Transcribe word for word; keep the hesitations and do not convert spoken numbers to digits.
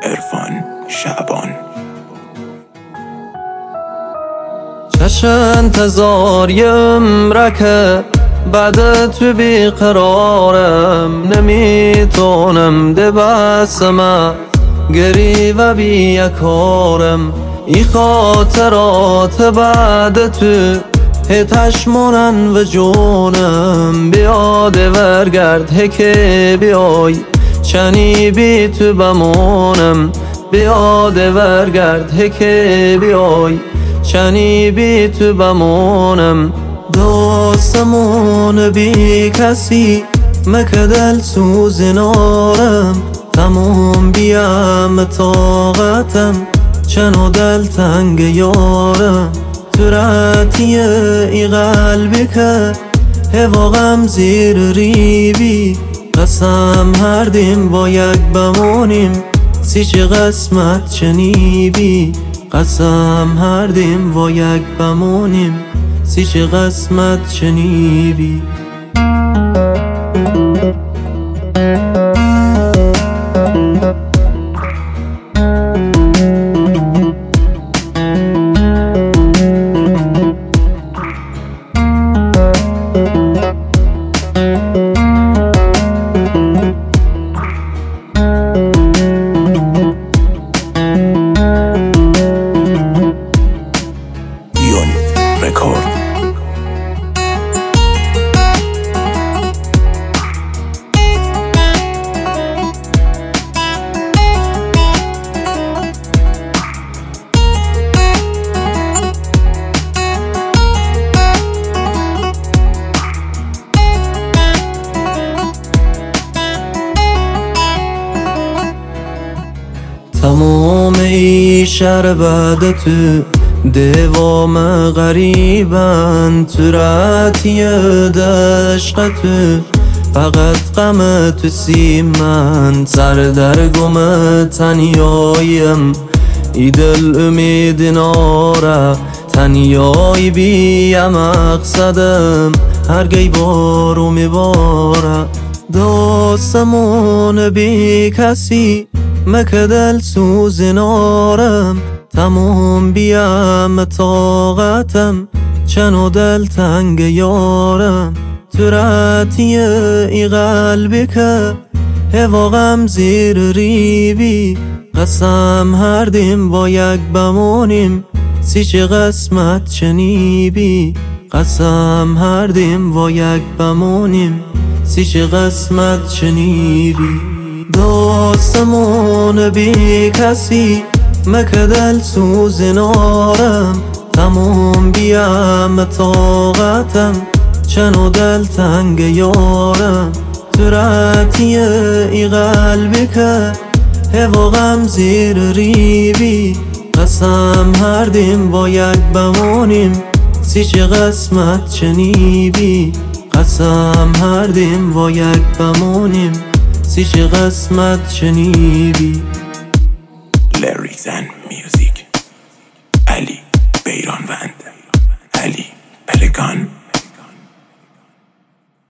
عرفان شعبان. چش انتظار یه عمرکه بعد تو بیقرارم، نمیتونم ده بسمه گری و بیکارم. ای خاطرات بعد تو هتش مونن و جونم، بیاده ورگرد هکه بیای چنی بی تو بمونم. بیاده ورگرد هکه بیای چنی بی تو بمونم. دوستمون بی کسی مکه دل سوز نارم، تمام بیم طاقتم چنو دل تنگ یارم. تو راتیه ای قلبی که هوا غم زیر ریبی، قسم هر دیم با یک بمونیم سی چه قسمت چنیبی. قسم هر دیم با یک بمونیم سی چه قسمت چنیبی. تمام ای شهر بعد تو دوام غریبن، تو راتی دشق تو فقط غم تو سیمن. سر در گم تنیاییم ای دل امید ناره، تنیایی بیم مقصدم هرگی بارو میباره. دوستمون بی کسی مکه دل سوز نارم، تمام بیم طاقتم چنو دل تنگ یارم. تو راتیه ای قلبی که هوا غم زیر ریبی، قسم هر دیم با یک بمونیم سی چه قسمت چنیبی. قسم هر دیم با یک بمونیم سی چه قسمت چنیبی. دوستمون بی کسی مکه دل سوز نارم، تمام بیم طاقتم چنو دل تنگ یارم. تو راتیه ای قلبی که هوا غم زیر ریبی، قسم هر دیم با یک بمونیم سی چه قسمت چنیبی. قسم هر دیم با یک بمونیم سی چه قسمت چنیبی. Lyrics and music علی بیرانوند، علی پلکان.